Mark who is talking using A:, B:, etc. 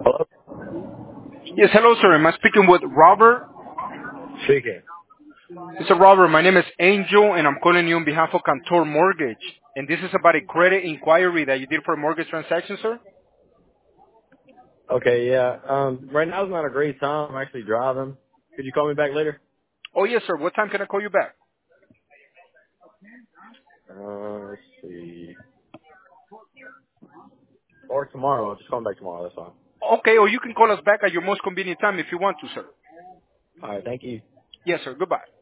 A: Hello?
B: Yes, hello, sir. Am I speaking with Robert?
A: Speaking.
B: Mr. Robert, my name is Angel, and I'm calling you on behalf of Cantor Mortgage. And this is about a credit inquiry that you did for a mortgage transaction, sir?
A: Okay, yeah. Right now is not a great time. I'm actually driving. Could you call me back later?
B: Oh, yes, sir. What time can I call you back?
A: Let's see. Or tomorrow. Just call me back tomorrow. That's fine.
B: Okay, or you can call us back at your most convenient time if you want to, sir.
A: All right. Thank you.
B: Yes, sir. Goodbye.